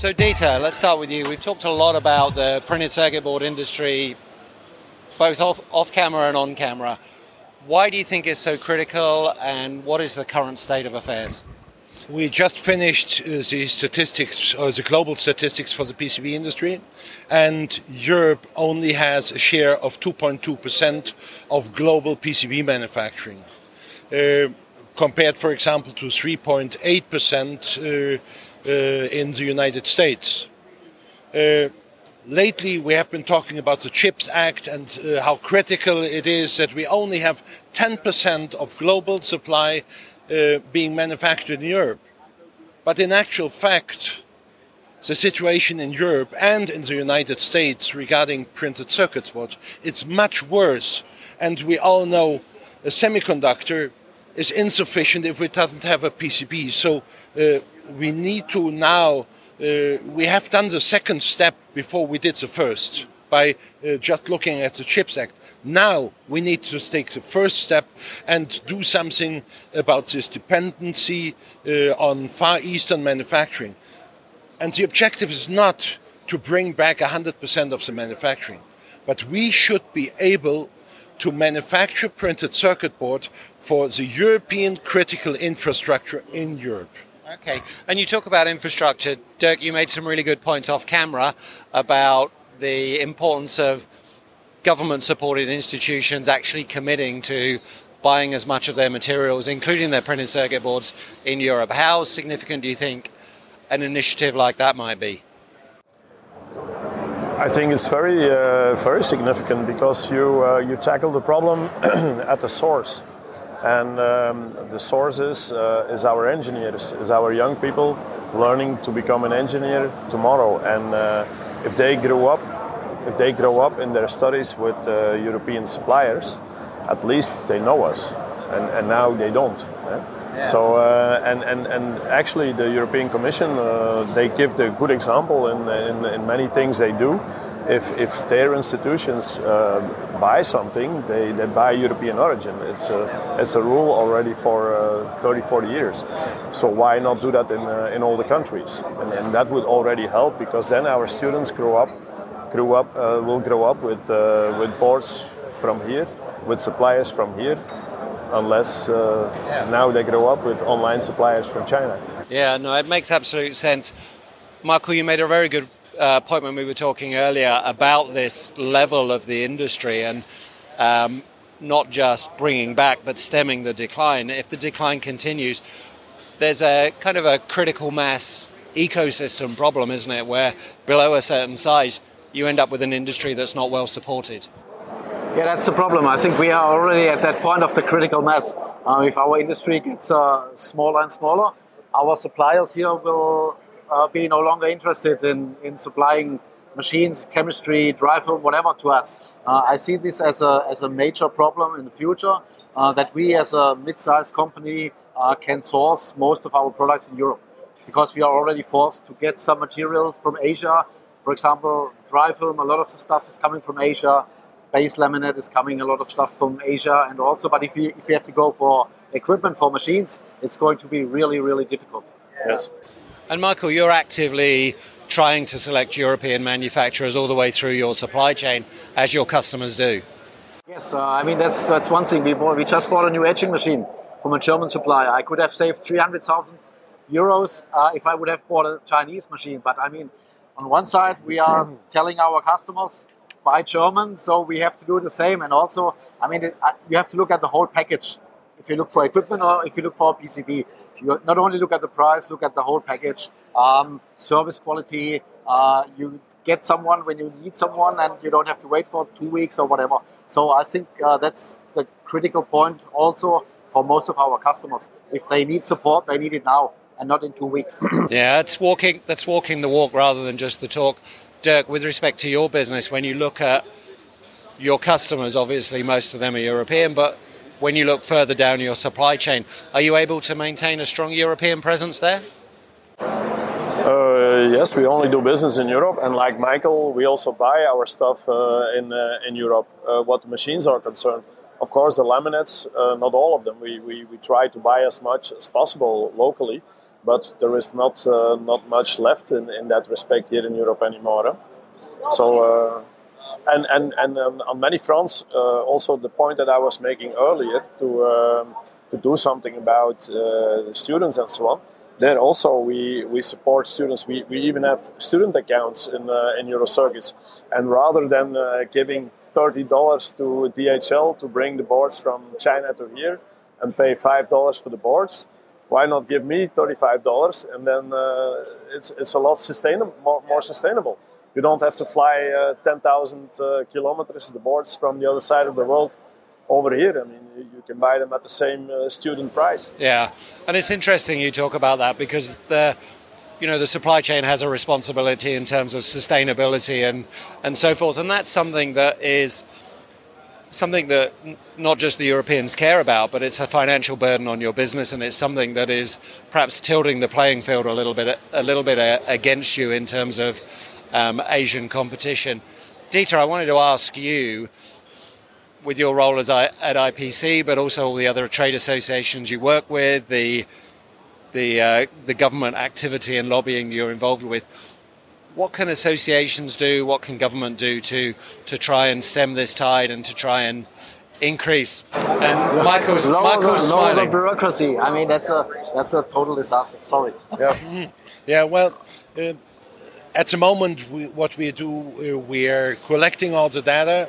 So Dieter, let's start with you. We've talked a lot about the printed circuit board industry, both off camera and on camera. Why do you think it's so critical, and what is the current state of affairs? We just finished the statistics, or the global statistics for the PCB industry, and Europe only has a share of 2.2% of global PCB manufacturing, compared, for example, to 3.8% in the United States. Lately, we have been talking about the CHIPS Act and how critical it is that we only have 10% of global supply being manufactured in Europe. But in actual fact, the situation in Europe and in the United States regarding printed circuit boards is much worse. And we all know a semiconductor is insufficient if it doesn't have a PCB. So we need to now, we have done the second step before we did the first by just looking at the CHIPS Act. Now we need to take the first step and do something about this dependency on Far Eastern manufacturing. And the objective is not to bring back 100% of the manufacturing, but we should be able to manufacture printed circuit board for the European critical infrastructure in Europe. Okay, and you talk about infrastructure. Dirk, you made some really good points off camera about the importance of government-supported institutions actually committing to buying as much of their materials, including their printed circuit boards, in Europe. How significant do you think an initiative like that might be? I think it's very significant because you tackle the problem at the source. And the source is our engineers, is our young people learning to become an engineer tomorrow. And if they grow up in their studies with European suppliers, at least they know us, and now they don't. Yeah. So and actually the European Commission they give the good example in many things they do. If their institutions buy something, they buy European origin. It's a rule already for 30-40 years. So why not do that in all the countries? And that would already help, because then our students will grow up with boards from here, with suppliers from here, unless now they grow up with online suppliers from China. Yeah, no, it makes absolute sense. Michael, you made a very good point when we were talking earlier about this level of the industry and not just bringing back but stemming the decline. If the decline continues, there's a kind of a critical mass ecosystem problem, isn't it, where below a certain size you end up with an industry that's not well supported. Yeah, that's the problem. I think we are already at that point of the critical mass. If our industry gets smaller and smaller, our suppliers here will be no longer interested in supplying machines, chemistry, drive film, whatever to us. I see this as a major problem in the future, that we as a mid-sized company can source most of our products in Europe, because we are already forced to get some materials from Asia. For example, drive film, a lot of the stuff is coming from Asia. Base laminate is coming, a lot of stuff from Asia, and also, but if you have to go for equipment for machines, it's going to be really, really difficult. Yes. And Michael, you're actively trying to select European manufacturers all the way through your supply chain, as your customers do. Yes, I mean, that's one thing. We just bought a new etching machine from a German supplier. I could have saved 300,000 euros if I would have bought a Chinese machine. But I mean, on one side, we are telling our customers, buy German, so we have to do the same. And also, I mean, you have to look at the whole package. If you look for equipment or if you look for a PCB, you not only look at the price, look at the whole package, service quality. You get someone when you need someone, and you don't have to wait for 2 weeks or whatever. So I think that's the critical point also for most of our customers. If they need support, they need it now and not in 2 weeks. Yeah, that's walking the walk rather than just the talk. Dirk, with respect to your business, when you look at your customers, obviously most of them are European, but when you look further down your supply chain, are you able to maintain a strong European presence there? Yes, we only do business in Europe, and like Michael, we also buy our stuff in Europe. What the machines are concerned, of course, the laminates, not all of them. We try to buy as much as possible locally, but there is not much left in that respect here in Europe anymore. So. And on many fronts, also the point that I was making earlier to do something about students and so on. There also we support students. We even have student accounts in Eurocircuits, and rather than giving $30 to DHL to bring the boards from China to here and pay $5 for the boards, why not give me $35 and then it's a lot more sustainable. You don't have to fly 10,000 kilometers, the boards from the other side of the world over here. I mean, you can buy them at the same student price. Yeah, and it's interesting you talk about that because the supply chain has a responsibility in terms of sustainability and so forth, and that's something that not just the Europeans care about, but it's a financial burden on your business, and it's something that is perhaps tilting the playing field a little bit against you in terms of Asian competition. Dieter, I wanted to ask you, with your role at IPC, but also all the other trade associations you work with, the government activity and lobbying you're involved with, what can associations do, what can government do to try and stem this tide and to try and increase? And Michael's smiling. Lower the bureaucracy. I mean, that's a total disaster. Sorry. Yeah. Well. At the moment, what we do, we are collecting all the data.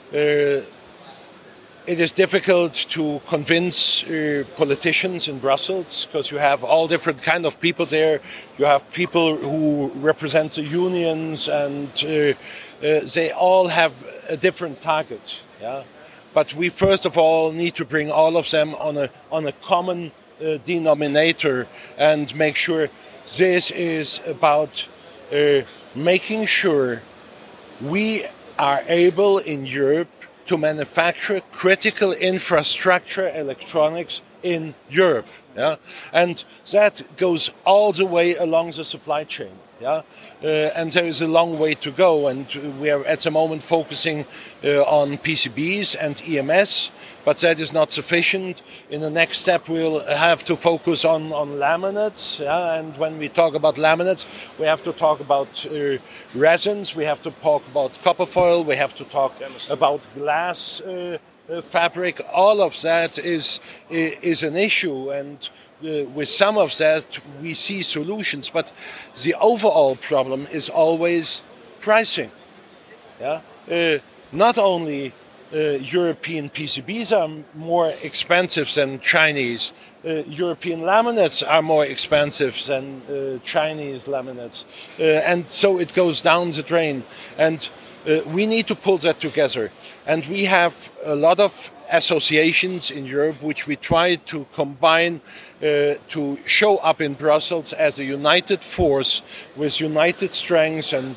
It is difficult to convince politicians in Brussels because you have all different kind of people there. You have people who represent the unions, and they all have a different target. Yeah, but we first of all need to bring all of them on a common denominator and make sure this is about. Making sure we are able in Europe to manufacture critical infrastructure electronics in Europe. Yeah? And that goes all the way along the supply chain. Yeah? And there is a long way to go, and we are at the moment focusing on PCBs and EMS, but that is not sufficient. In the next step, we'll have to focus on laminates. Yeah? And when we talk about laminates, we have to talk about resins, we have to talk about copper foil, we have to talk about glass fabric. All of that is an issue, and with some of that we see solutions, but the overall problem is always pricing. Yeah? Not only European PCBs are more expensive than Chinese. European laminates are more expensive than Chinese laminates. And so it goes down the drain. And we need to pull that together. And we have a lot of associations in Europe which we try to combine to show up in Brussels as a united force with united strengths, and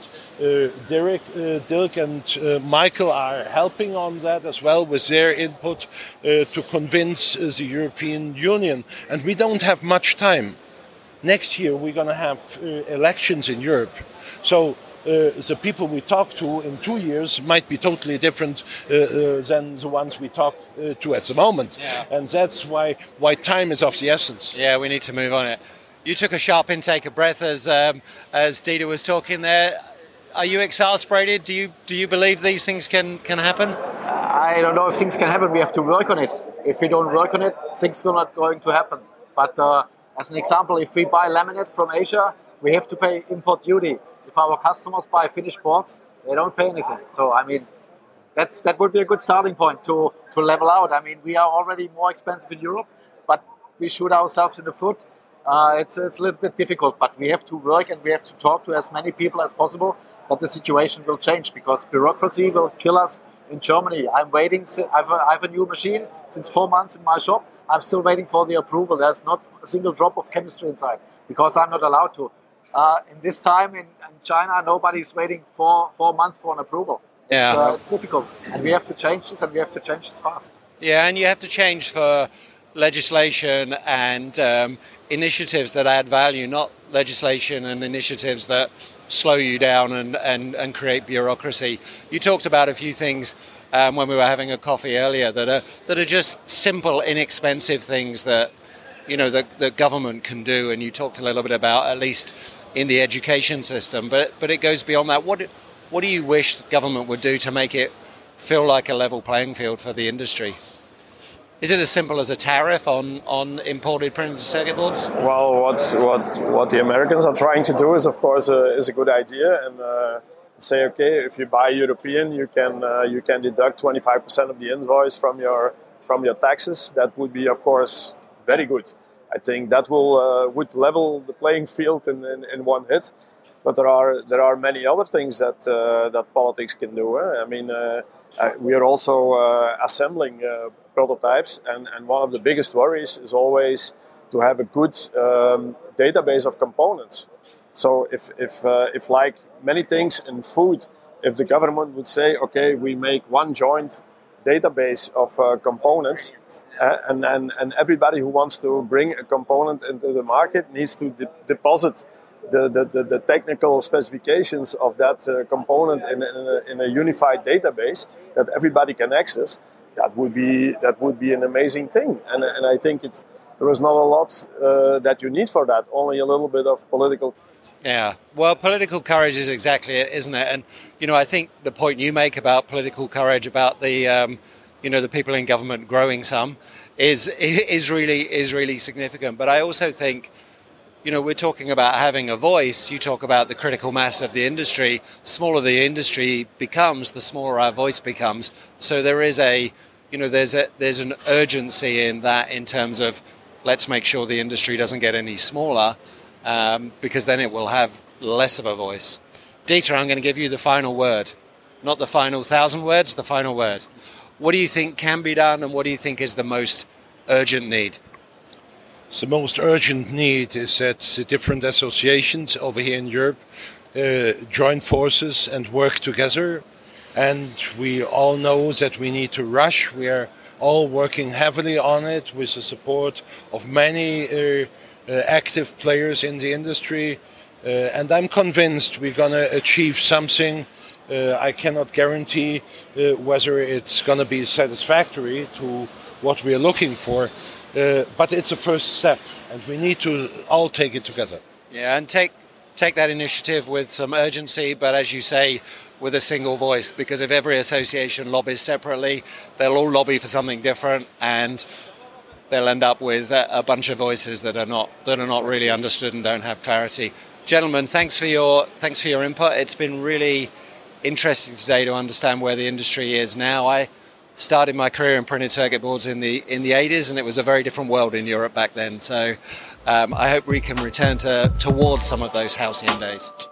Dirk and Michael are helping on that as well with their input to convince the European Union. And we don't have much time. Next year we're going to have elections in Europe. So the people we talk to in 2 years might be totally different than the ones we talk to at the moment. Yeah. And that's why time is of the essence. Yeah, we need to move on it. You took a sharp intake of breath as Dieter was talking there. Are you exasperated? Do you believe these things can happen? I don't know if things can happen. We have to work on it. If we don't work on it, things will not going to happen. But as an example, if we buy laminate from Asia, we have to pay import duty. If our customers buy finished boards, they don't pay anything. So I mean, that would be a good starting point to level out. I mean, we are already more expensive in Europe, but we shoot ourselves in the foot. It's a little bit difficult, but we have to work and we have to talk to as many people as possible. But the situation will change because bureaucracy will kill us in Germany. I'm waiting. I have a new machine since 4 months in my shop. I'm still waiting for the approval. There's not a single drop of chemistry inside because I'm not allowed to. In this time in China, nobody's waiting for 4 months for an approval. Yeah. It's difficult. And we have to change this, and we have to change this fast. Yeah, and you have to change for legislation and initiatives that add value, not legislation and initiatives that slow you down and create bureaucracy. You talked about a few things when we were having a coffee earlier that are just simple, inexpensive things that that government can do? And you talked a little bit about, at least in the education system, but it goes beyond that. What do you wish the government would do to make it feel like a level playing field for the industry? Is it as simple as a tariff on imported printed circuit boards? Well, what the Americans are trying to do is, of course, is a good idea, and say, okay, if you buy European, you can deduct 25% of the invoice from your taxes. That would be, of course, very good. I think that would level the playing field in one hit. But there are many other things that politics can do. I mean, we are also assembling prototypes, and one of the biggest worries is always to have a good database of components. So if like many things in food, if the government would say, okay, we make one joint database of components, and everybody who wants to bring a component into the market needs to deposit the technical specifications of that component in a unified database that everybody can access, that would be an amazing thing. And I think there is not a lot that you need for that, only a little bit of political. Yeah, well, political courage is exactly it, isn't it? And I think the point you make about political courage, about the the people in government growing some, is really significant. But I also think, we're talking about having a voice. You talk about the critical mass of the industry. Smaller the industry becomes, the smaller our voice becomes. So there is there's an urgency in that, in terms of, let's make sure the industry doesn't get any smaller, because then it will have less of a voice. Dieter, I'm going to give you the final word. Not the final 1,000 words, the final word. What do you think can be done, and what do you think is the most urgent need? The most urgent need is that the different associations over here in Europe join forces and work together. And we all know that we need to rush. We are all working heavily on it with the support of many active players in the industry. And I'm convinced we're going to achieve something. I cannot guarantee whether it's going to be satisfactory to what we are looking for. But it's a first step, and we need to all take it together. Yeah, and take that initiative with some urgency, but as you say, with a single voice, because if every association lobbies separately, they'll all lobby for something different, and they'll end up with a bunch of voices that are not really understood and don't have clarity. Gentlemen, thanks for your input. It's been really interesting today to understand where the industry is now. I started my career in printed circuit boards in the 80s, and it was a very different world in Europe back then. So I hope we can return towards some of those halcyon days.